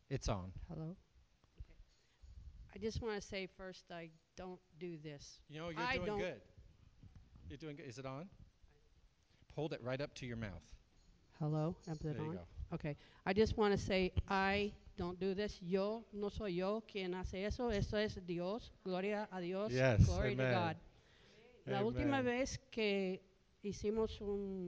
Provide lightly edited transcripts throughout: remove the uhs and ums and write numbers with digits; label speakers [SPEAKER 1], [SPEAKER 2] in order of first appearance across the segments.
[SPEAKER 1] It's on.
[SPEAKER 2] Hello. I just want to say first, I don't do this.
[SPEAKER 1] You know, you're
[SPEAKER 2] I
[SPEAKER 1] doing
[SPEAKER 2] don't.
[SPEAKER 1] good. You're doing good. Is it on? Hold it right up to your mouth.
[SPEAKER 2] Hello. Is it
[SPEAKER 1] There you
[SPEAKER 2] on?
[SPEAKER 1] go.
[SPEAKER 2] Okay. I just want to say I don't do this. Yo no soy yo quien hace eso. Eso es Dios. Gloria a Dios.
[SPEAKER 1] Yes.
[SPEAKER 2] Glory to
[SPEAKER 1] Amen.
[SPEAKER 2] God. La última
[SPEAKER 1] Amen.
[SPEAKER 2] vez que hicimos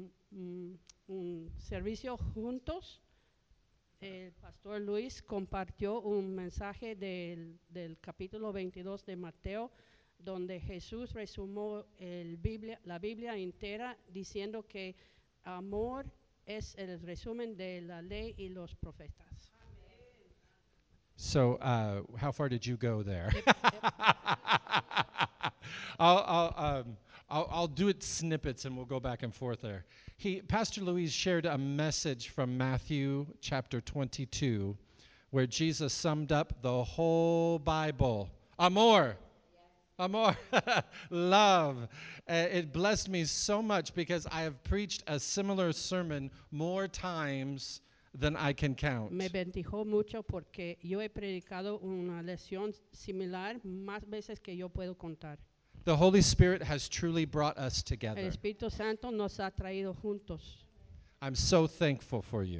[SPEAKER 2] un servicio juntos, el pastor Luis compartió un mensaje del capítulo 22 de Mateo, donde Jesús resumió la Biblia entera diciendo que amor es el resumen de la ley y los profetas.
[SPEAKER 1] So, how far did you go there?
[SPEAKER 2] Ep- ep-
[SPEAKER 1] I'll, I'll, I'll do it snippets and we'll go back and forth there. Pastor Louise shared a message from Matthew chapter 22 where Jesus summed up the whole Bible. Amor. Amor. Love. It blessed me so much because I have preached a similar sermon more times than I can count.
[SPEAKER 2] Me bendijo mucho porque yo he predicado una lección similar más veces que yo puedo contar.
[SPEAKER 1] The Holy Spirit has truly brought us
[SPEAKER 2] El
[SPEAKER 1] together.
[SPEAKER 2] Espíritu Santo nos ha traído juntos.
[SPEAKER 1] I'm so thankful for you.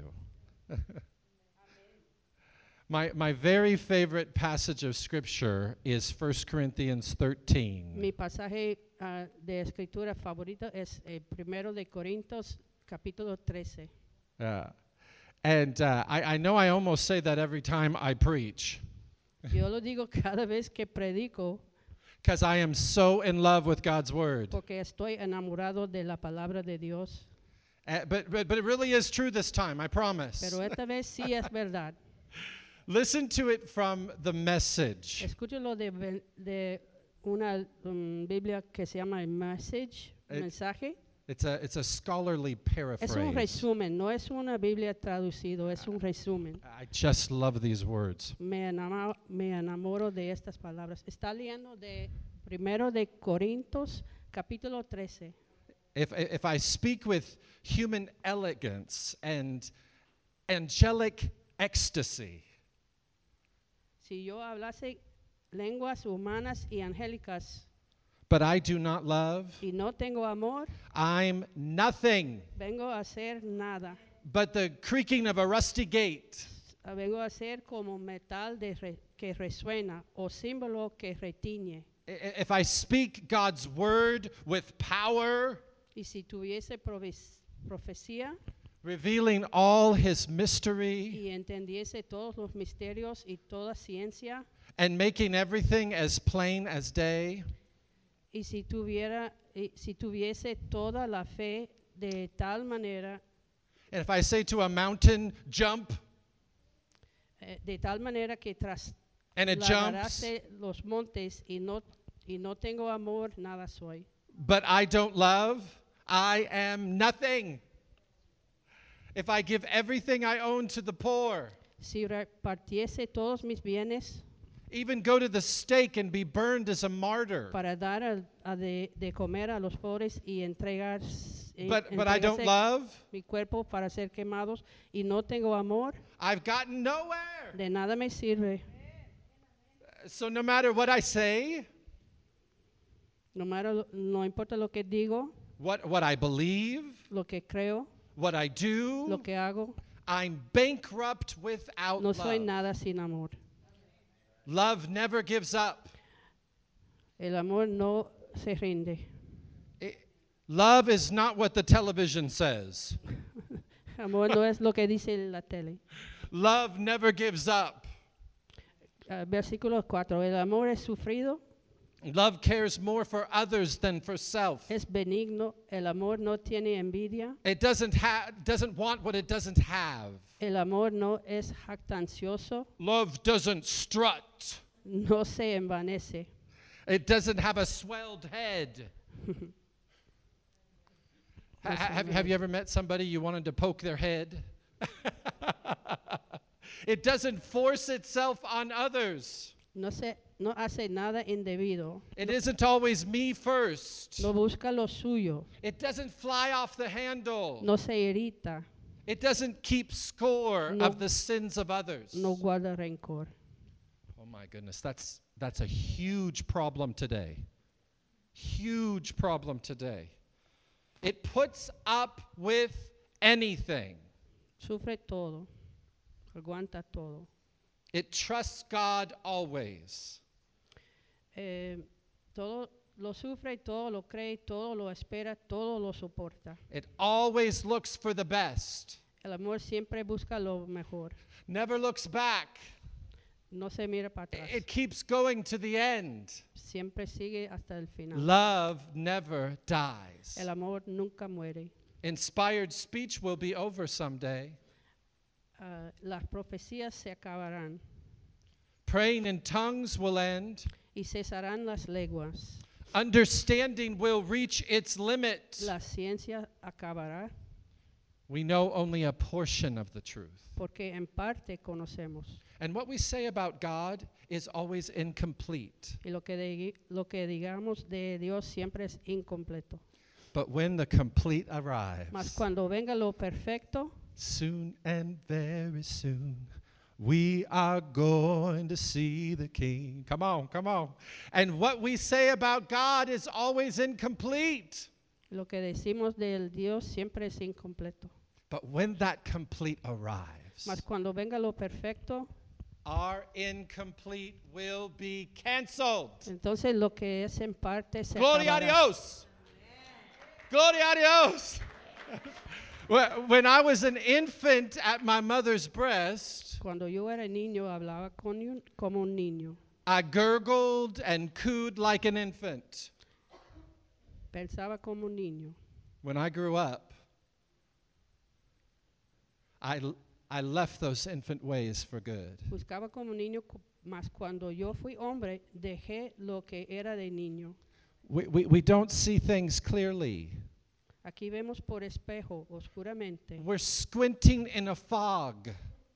[SPEAKER 1] My very favorite passage of Scripture is 1 Corinthians 13.
[SPEAKER 2] Mi pasaje de escritura favorito es el primero de Corintios capítulo 13.
[SPEAKER 1] Uh, and I know I almost say that every time I preach
[SPEAKER 2] Yo lo digo cada vez que predico
[SPEAKER 1] because I am so in love with God's Word.
[SPEAKER 2] porque estoy enamorado de la palabra de Dios.
[SPEAKER 1] But it really is true this time, I promise.
[SPEAKER 2] Pero esta vez sí es verdad.
[SPEAKER 1] Listen to it from the message.
[SPEAKER 2] Escúchalo de una Biblia que se llama el mensaje.
[SPEAKER 1] It's a scholarly
[SPEAKER 2] Es un
[SPEAKER 1] paraphrase.
[SPEAKER 2] resumen, no es una Biblia traducido, es un resumen.
[SPEAKER 1] I just love these words.
[SPEAKER 2] Me enamoro de estas palabras. Está leyendo de primero de Corintios capítulo 13.
[SPEAKER 1] If I speak with human elegance and angelic ecstasy,
[SPEAKER 2] Si yo hablase lenguas humanas y angélicas
[SPEAKER 1] but I do not love,
[SPEAKER 2] y no tengo amor,
[SPEAKER 1] I'm nothing
[SPEAKER 2] vengo a ser nada.
[SPEAKER 1] but the creaking of a rusty gate.
[SPEAKER 2] Vengo a ser como metal que resuena o símbolo que retiñe.
[SPEAKER 1] If I speak God's word with power,
[SPEAKER 2] Y si tuviese profecía
[SPEAKER 1] revealing all his mystery
[SPEAKER 2] y entendiese todos los misterios y toda ciencia,
[SPEAKER 1] and making everything as plain as day,
[SPEAKER 2] y si tuviese toda la fe de tal manera,
[SPEAKER 1] and if I say to a mountain, jump,
[SPEAKER 2] de tal manera que
[SPEAKER 1] and it jumps,
[SPEAKER 2] trasladarase los montes y no tengo amor, nada soy.
[SPEAKER 1] but I don't love, I am nothing. If I give everything I own to the poor,
[SPEAKER 2] Si repartiese todos mis bienes
[SPEAKER 1] even go to the stake and be burned as a martyr,
[SPEAKER 2] para dar de comer a los pobres y
[SPEAKER 1] but I don't love,
[SPEAKER 2] mi cuerpo para ser quemados y no tengo amor,
[SPEAKER 1] I've gotten nowhere.
[SPEAKER 2] de nada me sirve.
[SPEAKER 1] So no matter what I say,
[SPEAKER 2] No importa lo que digo,
[SPEAKER 1] what I believe,
[SPEAKER 2] lo que creo,
[SPEAKER 1] what I
[SPEAKER 2] lo
[SPEAKER 1] do,
[SPEAKER 2] que hago,
[SPEAKER 1] I'm bankrupt without
[SPEAKER 2] no soy
[SPEAKER 1] love.
[SPEAKER 2] nada sin amor.
[SPEAKER 1] Love never gives up.
[SPEAKER 2] El amor no se rinde.
[SPEAKER 1] Love is not what the television says.
[SPEAKER 2] Amor no es lo que dice la tele.
[SPEAKER 1] Love never gives up.
[SPEAKER 2] Versículo 4. El amor es sufrido,
[SPEAKER 1] Love cares more for others than for self.
[SPEAKER 2] es benigno. El amor no tiene envidia.
[SPEAKER 1] It doesn't want what it doesn't have.
[SPEAKER 2] El amor no es jactancioso.
[SPEAKER 1] Love doesn't strut.
[SPEAKER 2] No se envanece.
[SPEAKER 1] It doesn't have a swelled head. Have you ever met somebody you wanted to poke their head? It doesn't force itself on others.
[SPEAKER 2] No hace nada indebido.
[SPEAKER 1] It isn't always me first.
[SPEAKER 2] No busca lo suyo.
[SPEAKER 1] It doesn't fly off the handle.
[SPEAKER 2] No se irrita.
[SPEAKER 1] It doesn't keep score
[SPEAKER 2] No.
[SPEAKER 1] of the sins of others.
[SPEAKER 2] no guarda rencor.
[SPEAKER 1] Oh my goodness, that's a huge problem today. Huge problem today. It puts up with anything.
[SPEAKER 2] Sufre todo, aguanta todo.
[SPEAKER 1] It trusts God always.
[SPEAKER 2] Todo lo sufre, y todo lo cree, y todo lo espera, todo lo soporta.
[SPEAKER 1] It always looks for the best.
[SPEAKER 2] El amor siempre busca lo mejor.
[SPEAKER 1] Never looks back.
[SPEAKER 2] No se mira para atrás.
[SPEAKER 1] It keeps going to the end.
[SPEAKER 2] Siempre sigue hasta el final.
[SPEAKER 1] Love never dies.
[SPEAKER 2] El amor nunca muere.
[SPEAKER 1] Inspired speech will be over someday.
[SPEAKER 2] Las profecías se acabarán
[SPEAKER 1] Praying in tongues will end.
[SPEAKER 2] y cesarán las lenguas.
[SPEAKER 1] Understanding will reach its limit.
[SPEAKER 2] La ciencia acabará
[SPEAKER 1] We know only a portion of the truth.
[SPEAKER 2] porque en parte conocemos.
[SPEAKER 1] And what we say about God is always incomplete.
[SPEAKER 2] Y lo que digamos de Dios siempre es incompleto.
[SPEAKER 1] But when the complete
[SPEAKER 2] Mas
[SPEAKER 1] arrives,
[SPEAKER 2] cuando venga lo perfecto,
[SPEAKER 1] soon and very soon, we are going to see the King. Come on, come on. And what we say about God is always incomplete.
[SPEAKER 2] lo que decimos del Dios siempre es incompleto.
[SPEAKER 1] But when that complete arrives,
[SPEAKER 2] Mas cuando venga lo perfecto,
[SPEAKER 1] our incomplete will be canceled.
[SPEAKER 2] entonces lo que es en parte se
[SPEAKER 1] Gloria a
[SPEAKER 2] acabará.
[SPEAKER 1] Dios. Gloria a Dios. When I was an infant at my mother's breast,
[SPEAKER 2] Cuando yo era niño hablaba como un niño.
[SPEAKER 1] I gurgled and cooed like an infant.
[SPEAKER 2] Pensaba como un niño.
[SPEAKER 1] When I grew up, I left those infant ways for good.
[SPEAKER 2] Buscaba como un niño, mas cuando yo fui hombre, dejé lo que era de niño.
[SPEAKER 1] We don't see things clearly.
[SPEAKER 2] Aquí vemos por espejo, oscuramente.
[SPEAKER 1] We're squinting in a fog,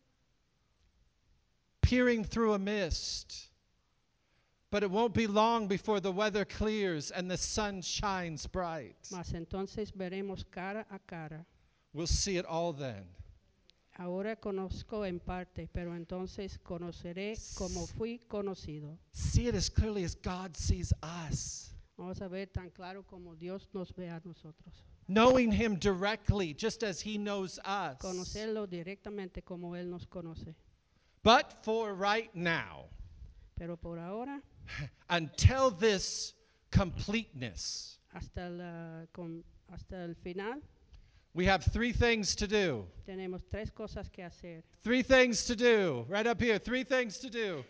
[SPEAKER 1] peering through a mist. But it won't be long before the weather clears and the sun shines bright.
[SPEAKER 2] Mas entonces veremos cara a cara.
[SPEAKER 1] We'll see it all then.
[SPEAKER 2] Ahora conozco en parte, pero entonces conoceré como fui conocido.
[SPEAKER 1] See it as clearly as God sees us.
[SPEAKER 2] Vamos a ver tan claro como Dios nos ve a nosotros.
[SPEAKER 1] Knowing Him directly, just as He knows us.
[SPEAKER 2] Conocerlo directamente como Él nos conoce.
[SPEAKER 1] But for right now,
[SPEAKER 2] Pero por ahora,
[SPEAKER 1] until this completeness,
[SPEAKER 2] hasta el final,
[SPEAKER 1] we have three things to do.
[SPEAKER 2] tenemos tres cosas que hacer.
[SPEAKER 1] Three things to do. Right up here. Three things to do.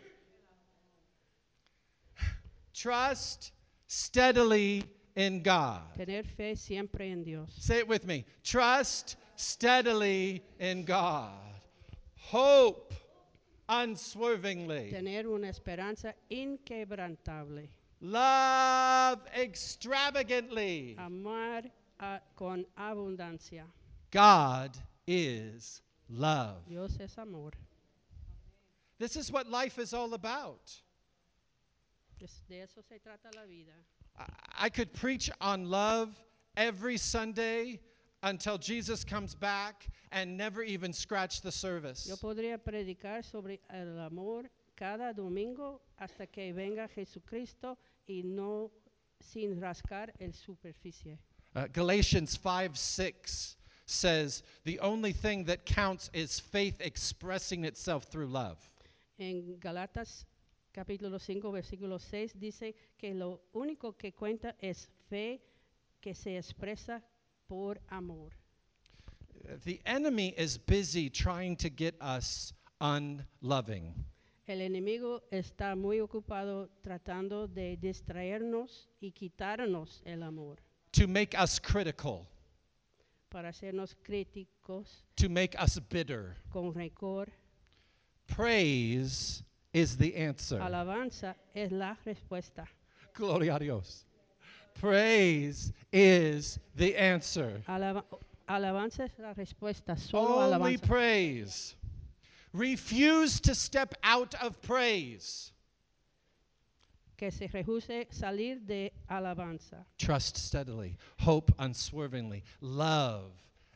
[SPEAKER 1] Trust steadily in God.
[SPEAKER 2] Tener fe siempre en Dios.
[SPEAKER 1] Say it with me. Trust steadily in God. Hope unswervingly.
[SPEAKER 2] Tener una esperanza inquebrantable.
[SPEAKER 1] Love extravagantly.
[SPEAKER 2] Amar con abundancia.
[SPEAKER 1] God is love.
[SPEAKER 2] Dios es amor.
[SPEAKER 1] This is what life is all about.
[SPEAKER 2] De eso se trata la vida.
[SPEAKER 1] I could preach on love every Sunday until Jesus comes back and never even scratch the service.
[SPEAKER 2] Yo podría predicar sobre el amor cada domingo hasta que venga Jesucristo y no sin rascar el superficie.
[SPEAKER 1] Galatians 5:6 says the only thing that counts is faith expressing itself through love.
[SPEAKER 2] En Galatas capítulo 5 versículo 6 dice que lo único que cuenta es fe que se expresa por amor.
[SPEAKER 1] The enemy is busy trying to get us unloving.
[SPEAKER 2] El enemigo está muy ocupado tratando de distraernos y quitarnos el amor,
[SPEAKER 1] To make us critical,
[SPEAKER 2] para hacernos críticos,
[SPEAKER 1] to make us bitter.
[SPEAKER 2] con rencor.
[SPEAKER 1] Praise is the answer.
[SPEAKER 2] Alabanza es la respuesta.
[SPEAKER 1] Gloria a Dios. Praise is the answer.
[SPEAKER 2] Alabanza es la respuesta, solo
[SPEAKER 1] Only
[SPEAKER 2] alabanza.
[SPEAKER 1] praise. Refuse to step out of praise.
[SPEAKER 2] Que se rehúse salir de alabanza.
[SPEAKER 1] Trust steadily, hope unswervingly, love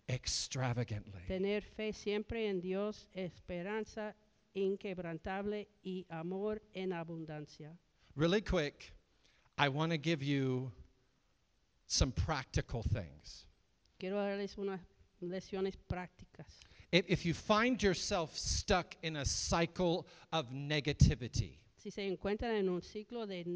[SPEAKER 1] extravagantly.
[SPEAKER 2] Tener fe siempre en Dios, esperanza inquebrantable y amor en abundancia.
[SPEAKER 1] Really quick, I want to give you some practical things.
[SPEAKER 2] Quiero darles unas lecciones prácticas.
[SPEAKER 1] If you find yourself stuck in a cycle of negativity,
[SPEAKER 2] Si se encuentran en un ciclo de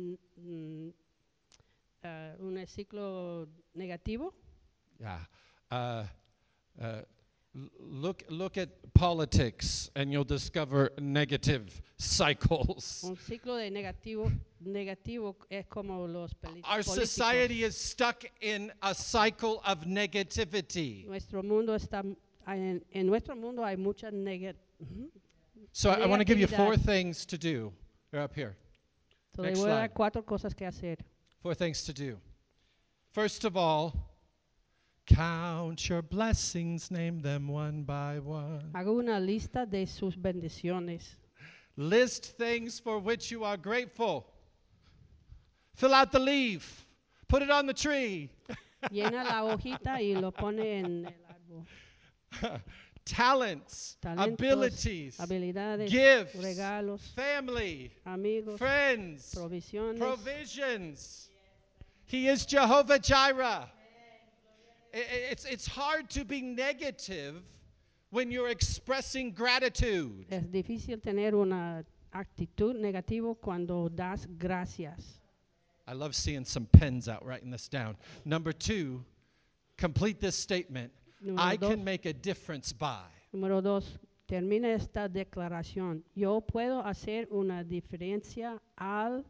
[SPEAKER 2] un ciclo negativo,
[SPEAKER 1] yeah, uh, uh, look at politics and you'll discover negative cycles.
[SPEAKER 2] un ciclo de negativo es como los
[SPEAKER 1] Our
[SPEAKER 2] políticos.
[SPEAKER 1] society is stuck in a cycle of negativity.
[SPEAKER 2] Nuestro mundo está en nuestro mundo hay mucha
[SPEAKER 1] So I want to give you 4
[SPEAKER 2] negatividad.
[SPEAKER 1] things to do. They're up here.
[SPEAKER 2] So, le
[SPEAKER 1] Next
[SPEAKER 2] voy a dar
[SPEAKER 1] slide.
[SPEAKER 2] 4 cosas que hacer.
[SPEAKER 1] 4 things to do. First of all, count your blessings, name them one by one.
[SPEAKER 2] Haga una lista de sus bendiciones.
[SPEAKER 1] List things for which you are grateful. Fill out the leaf. Put it on the tree.
[SPEAKER 2] Llena la hojita y lo pone en el árbol.
[SPEAKER 1] Talents,
[SPEAKER 2] Talentos,
[SPEAKER 1] abilities,
[SPEAKER 2] habilidades,
[SPEAKER 1] gifts,
[SPEAKER 2] regalos,
[SPEAKER 1] family,
[SPEAKER 2] amigos,
[SPEAKER 1] friends,
[SPEAKER 2] provisiones.
[SPEAKER 1] provisions. He is Jehovah Jireh. It's hard to be negative when you're expressing gratitude.
[SPEAKER 2] Es difícil tener una actitud negativa cuando das gracias.
[SPEAKER 1] I love seeing some pens out writing this down. Number 2, complete this statement. I can make a difference by.
[SPEAKER 2] Número 2, termina esta declaración. Yo puedo hacer una diferencia al.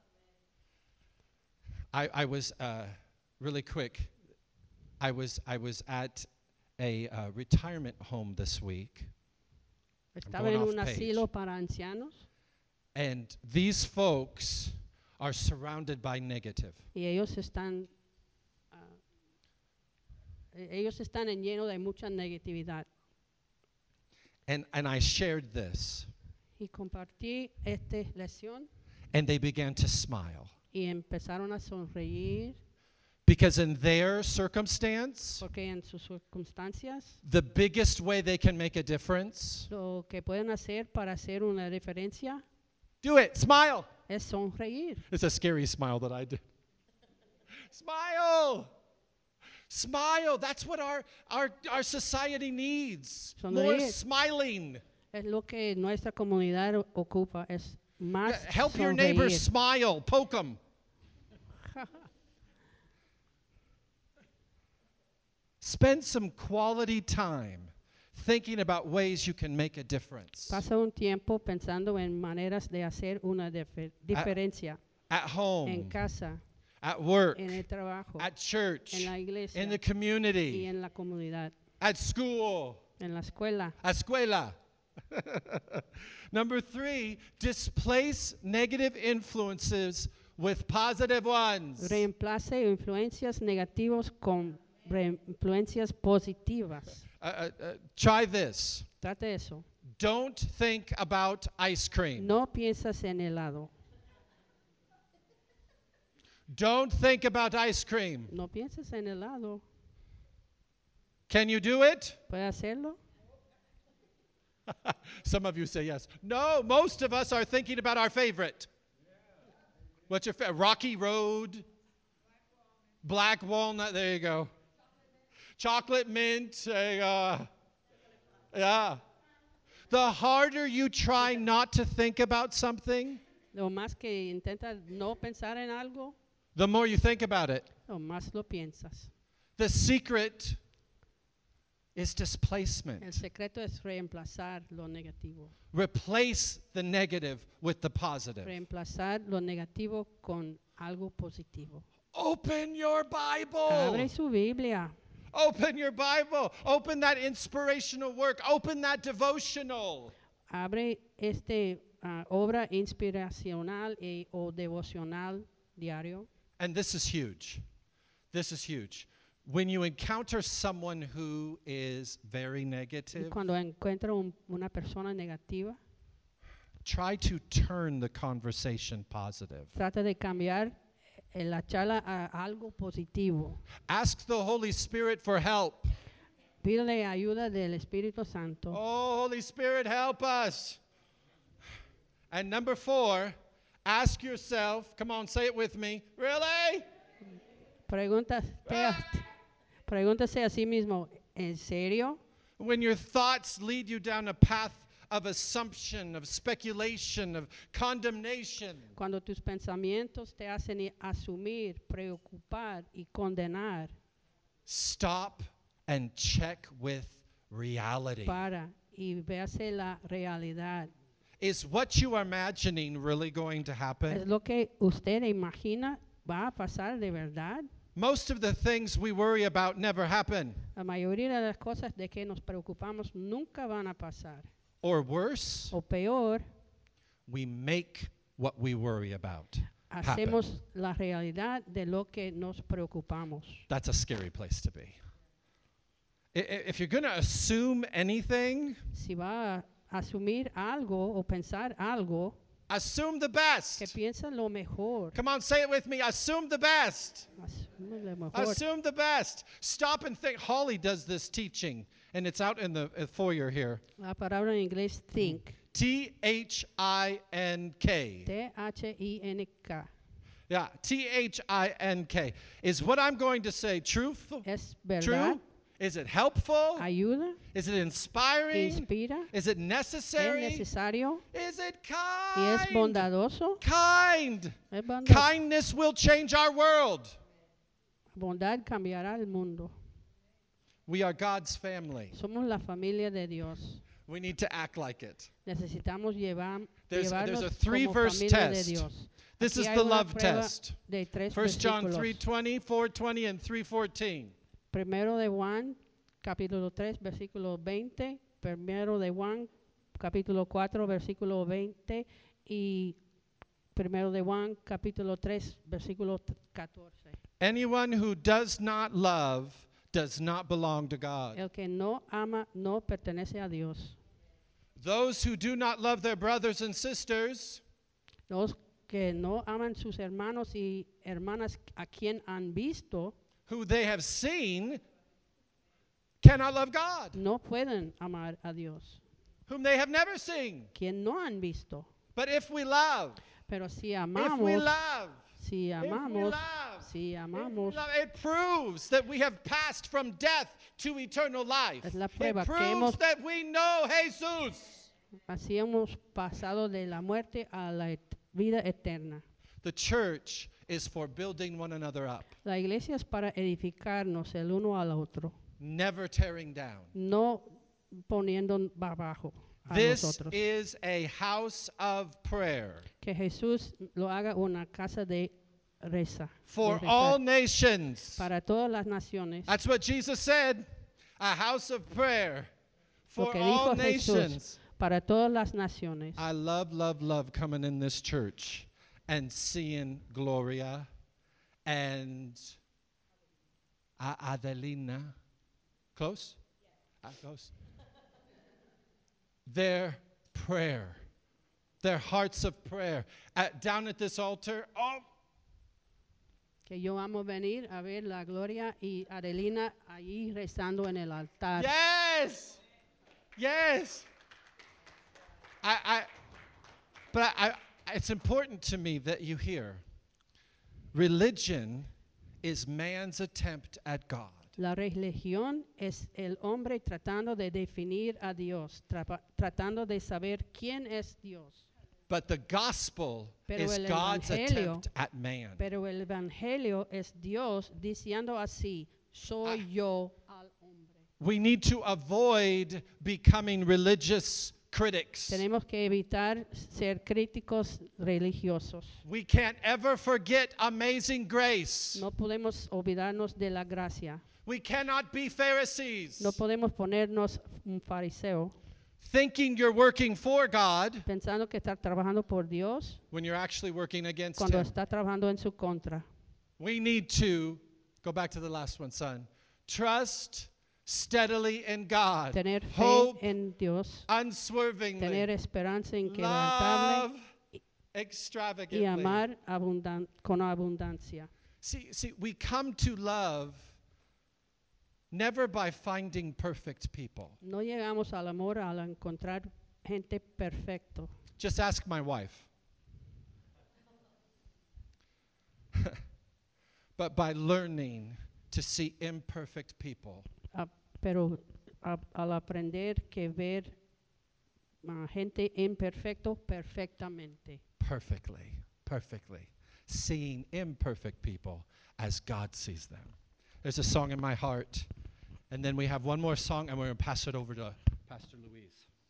[SPEAKER 1] I was really quick. I was at a retirement home this week,
[SPEAKER 2] Estaba
[SPEAKER 1] going
[SPEAKER 2] en
[SPEAKER 1] off
[SPEAKER 2] un
[SPEAKER 1] page.
[SPEAKER 2] asilo para ancianos
[SPEAKER 1] and these folks are surrounded by negative.
[SPEAKER 2] y ellos están en lleno de mucha negatividad.
[SPEAKER 1] And I shared this,
[SPEAKER 2] Y compartí esta lección
[SPEAKER 1] and they began to smile.
[SPEAKER 2] y empezaron a sonreír
[SPEAKER 1] Because in their circumstance,
[SPEAKER 2] porque en sus circunstancias
[SPEAKER 1] the biggest way they can make a difference,
[SPEAKER 2] lo que pueden hacer para hacer una diferencia
[SPEAKER 1] do it, smile.
[SPEAKER 2] es sonreír.
[SPEAKER 1] It's a scary smile that I do. Smile. Smile. That's what our society needs. More
[SPEAKER 2] Sonreír.
[SPEAKER 1] smiling.
[SPEAKER 2] Es lo que nuestra comunidad ocupa, es más
[SPEAKER 1] Help your neighbor
[SPEAKER 2] sonreír.
[SPEAKER 1] smile. Poke them. Spend some quality time thinking about ways you can make a difference.
[SPEAKER 2] Pasa un tiempo pensando en maneras de hacer una diferencia
[SPEAKER 1] At
[SPEAKER 2] en
[SPEAKER 1] home,
[SPEAKER 2] casa,
[SPEAKER 1] at work,
[SPEAKER 2] en el trabajo,
[SPEAKER 1] at church,
[SPEAKER 2] en la iglesia
[SPEAKER 1] in the
[SPEAKER 2] y
[SPEAKER 1] community,
[SPEAKER 2] en la comunidad,
[SPEAKER 1] at school,
[SPEAKER 2] en la escuela.
[SPEAKER 1] escuela. Number 3, displace negative influences with positive ones.
[SPEAKER 2] Reemplace influencias negativas con influencias positivas.
[SPEAKER 1] Try this.
[SPEAKER 2] Trate eso.
[SPEAKER 1] Don't think about ice cream.
[SPEAKER 2] No piensas en helado.
[SPEAKER 1] Don't think about ice cream.
[SPEAKER 2] No pienses en helado.
[SPEAKER 1] Can you do it?
[SPEAKER 2] ¿Puede hacerlo?
[SPEAKER 1] Some of you say yes. No, most of us are thinking about our favorite. What's your favorite? Rocky Road? Black walnut. There you go. Chocolate mint. There you go. Yeah. The harder you try not to think about something,
[SPEAKER 2] Lo más que intentas no pensar en algo,
[SPEAKER 1] the more you think about it.
[SPEAKER 2] lo más lo piensas.
[SPEAKER 1] The secret is
[SPEAKER 2] El
[SPEAKER 1] displacement.
[SPEAKER 2] secreto es reemplazar lo negativo.
[SPEAKER 1] Replace the negative with the positive.
[SPEAKER 2] Reemplazar lo negativo con algo positivo.
[SPEAKER 1] Open your Bible.
[SPEAKER 2] Abre su Biblia.
[SPEAKER 1] Open your Bible. Open that inspirational work. Open that devotional.
[SPEAKER 2] Abre obra inspiracional o devocional diario.
[SPEAKER 1] And this is huge. This is huge. When you encounter someone who is very
[SPEAKER 2] Y
[SPEAKER 1] negative,
[SPEAKER 2] cuando encuentra una persona negativa,
[SPEAKER 1] try to turn the conversation positive.
[SPEAKER 2] trata de cambiar la charla a algo positivo.
[SPEAKER 1] Ask the Holy Spirit for help.
[SPEAKER 2] Pídele ayuda del Espíritu Santo.
[SPEAKER 1] Oh, Holy Spirit, help us. And number 4, ask yourself, come on, say it with me. Really?
[SPEAKER 2] Pregúntase a sí mismo, ¿en serio?
[SPEAKER 1] When your thoughts lead you down a path of assumption, of speculation, of condemnation,
[SPEAKER 2] Cuando tus pensamientos te hacen asumir, preocupar y condenar,
[SPEAKER 1] stop and check with reality.
[SPEAKER 2] para y véase la realidad.
[SPEAKER 1] Is what you are imagining really going to
[SPEAKER 2] ¿Es
[SPEAKER 1] happen?
[SPEAKER 2] lo que usted imagina va a pasar de verdad?
[SPEAKER 1] Most of the things we worry about never happen.
[SPEAKER 2] La mayoría de las cosas de que nos preocupamos nunca van a pasar.
[SPEAKER 1] Or worse,
[SPEAKER 2] O peor,
[SPEAKER 1] we make what we worry about happen.
[SPEAKER 2] hacemos la realidad de lo que nos preocupamos.
[SPEAKER 1] That's a scary place to be. If you're going to assume anything,
[SPEAKER 2] Si va a asumir algo o pensar algo,
[SPEAKER 1] assume the
[SPEAKER 2] que
[SPEAKER 1] best.
[SPEAKER 2] piensa lo mejor.
[SPEAKER 1] Come on, say it with me. Assume the best.
[SPEAKER 2] Asume lo mejor.
[SPEAKER 1] Assume the best. Stop and think. Holly does this teaching, and it's out in the foyer here.
[SPEAKER 2] La palabra en inglés think.
[SPEAKER 1] T-H-I-N-K.
[SPEAKER 2] T-H-I-N-K.
[SPEAKER 1] Yeah, T-H-I-N-K. Is what I'm going to say truthful?
[SPEAKER 2] Es verdad.
[SPEAKER 1] True? Is it helpful?
[SPEAKER 2] Ayuda.
[SPEAKER 1] Is it inspiring?
[SPEAKER 2] Inspira.
[SPEAKER 1] Is it
[SPEAKER 2] Es
[SPEAKER 1] necessary?
[SPEAKER 2] necesario.
[SPEAKER 1] Is it
[SPEAKER 2] Y es
[SPEAKER 1] kind?
[SPEAKER 2] bondadoso.
[SPEAKER 1] Kind.
[SPEAKER 2] Es bondadoso.
[SPEAKER 1] Kindness will change our world.
[SPEAKER 2] Bondad cambiará el mundo.
[SPEAKER 1] We are God's family.
[SPEAKER 2] Somos la familia de Dios.
[SPEAKER 1] We need to act like it.
[SPEAKER 2] Necesitamos
[SPEAKER 1] There's
[SPEAKER 2] llevarnos
[SPEAKER 1] a
[SPEAKER 2] como
[SPEAKER 1] 3-verse
[SPEAKER 2] familia de
[SPEAKER 1] test.
[SPEAKER 2] Dios.
[SPEAKER 1] This
[SPEAKER 2] Aquí
[SPEAKER 1] is
[SPEAKER 2] hay
[SPEAKER 1] the
[SPEAKER 2] una
[SPEAKER 1] love
[SPEAKER 2] prueba
[SPEAKER 1] test.
[SPEAKER 2] de 3
[SPEAKER 1] 1 John
[SPEAKER 2] versículos.
[SPEAKER 1] 3:20, 4:20, and 3:14.
[SPEAKER 2] Primero de Juan, capítulo 3, versículo 20. Primero de Juan, capítulo 4, versículo 20. Y primero de Juan, capítulo 3, versículo 14.
[SPEAKER 1] Anyone who does not love does not belong to God.
[SPEAKER 2] El que no ama no pertenece a Dios.
[SPEAKER 1] Those who do not love their brothers and sisters
[SPEAKER 2] Los que no aman sus hermanos y hermanas a quien han visto,
[SPEAKER 1] who they have seen cannot love God,
[SPEAKER 2] no pueden amar a Dios.
[SPEAKER 1] whom they have never seen.
[SPEAKER 2] Quien no han visto.
[SPEAKER 1] But if we love,
[SPEAKER 2] Pero si
[SPEAKER 1] if we
[SPEAKER 2] amamos,
[SPEAKER 1] love,
[SPEAKER 2] si
[SPEAKER 1] if we
[SPEAKER 2] amamos,
[SPEAKER 1] love,
[SPEAKER 2] si
[SPEAKER 1] if we
[SPEAKER 2] amamos,
[SPEAKER 1] love, it proves that we have passed from death to eternal life.
[SPEAKER 2] es la
[SPEAKER 1] It
[SPEAKER 2] prueba que
[SPEAKER 1] proves
[SPEAKER 2] hemos,
[SPEAKER 1] that we know Jesus.
[SPEAKER 2] así hemos pasado de la muerte a la vida eterna.
[SPEAKER 1] The church is for building one another up,
[SPEAKER 2] La iglesia es para edificarnos el uno al otro,
[SPEAKER 1] never tearing down.
[SPEAKER 2] no poniendo abajo a
[SPEAKER 1] This
[SPEAKER 2] nosotros.
[SPEAKER 1] is a house of prayer
[SPEAKER 2] Que Jesús lo haga una casa de reza,
[SPEAKER 1] for
[SPEAKER 2] de
[SPEAKER 1] all
[SPEAKER 2] rezar,
[SPEAKER 1] nations.
[SPEAKER 2] para todas las naciones.
[SPEAKER 1] That's what Jesus said. A house of prayer
[SPEAKER 2] Lo
[SPEAKER 1] for
[SPEAKER 2] que
[SPEAKER 1] all
[SPEAKER 2] dijo Jesús,
[SPEAKER 1] nations.
[SPEAKER 2] para todas las naciones.
[SPEAKER 1] I love coming in this church and seeing Gloria and Adelina. Close? Close. Their prayer, their hearts of prayer. Down at this altar, oh,
[SPEAKER 2] Que yo amo venir a ver la Gloria y Adelina allí rezando en el altar.
[SPEAKER 1] yes, yes. But it's important to me that you hear. Religion is man's attempt at God.
[SPEAKER 2] La religión es el hombre tratando de definir a Dios, tratando de saber quién es Dios.
[SPEAKER 1] But the gospel
[SPEAKER 2] Pero
[SPEAKER 1] is
[SPEAKER 2] el
[SPEAKER 1] God's
[SPEAKER 2] evangelio-
[SPEAKER 1] attempt at man.
[SPEAKER 2] Pero el evangelio es Dios diciendo así, soy yo al hombre.
[SPEAKER 1] We need to avoid becoming religious critics.
[SPEAKER 2] Tenemos que evitar ser críticos religiosos.
[SPEAKER 1] We can't ever forget amazing grace.
[SPEAKER 2] No podemos olvidarnos de la gracia.
[SPEAKER 1] We cannot be Pharisees,
[SPEAKER 2] No podemos ponernos un fariseo
[SPEAKER 1] thinking you're working for God
[SPEAKER 2] pensando que está trabajando por Dios
[SPEAKER 1] when you're actually working against
[SPEAKER 2] cuando
[SPEAKER 1] Him.
[SPEAKER 2] está trabajando en su contra.
[SPEAKER 1] We need to, go back to the last one, son, trust steadily in God,
[SPEAKER 2] Tener fe
[SPEAKER 1] hope
[SPEAKER 2] en Dios,
[SPEAKER 1] unswervingly,
[SPEAKER 2] tener esperanza inquebrantable
[SPEAKER 1] love
[SPEAKER 2] y
[SPEAKER 1] extravagantly.
[SPEAKER 2] amar con abundancia.
[SPEAKER 1] See, we come to love Never by finding perfect people.
[SPEAKER 2] No llegamos al amor al encontrar gente perfecto.
[SPEAKER 1] Just ask my wife. But by learning to see imperfect people.
[SPEAKER 2] Pero al aprender que ver gente imperfecto perfectamente.
[SPEAKER 1] Perfectly. Seeing imperfect people as God sees them. There's a song in my heart. And then we have one more song, and we're going to pass it over to Pastor Louise.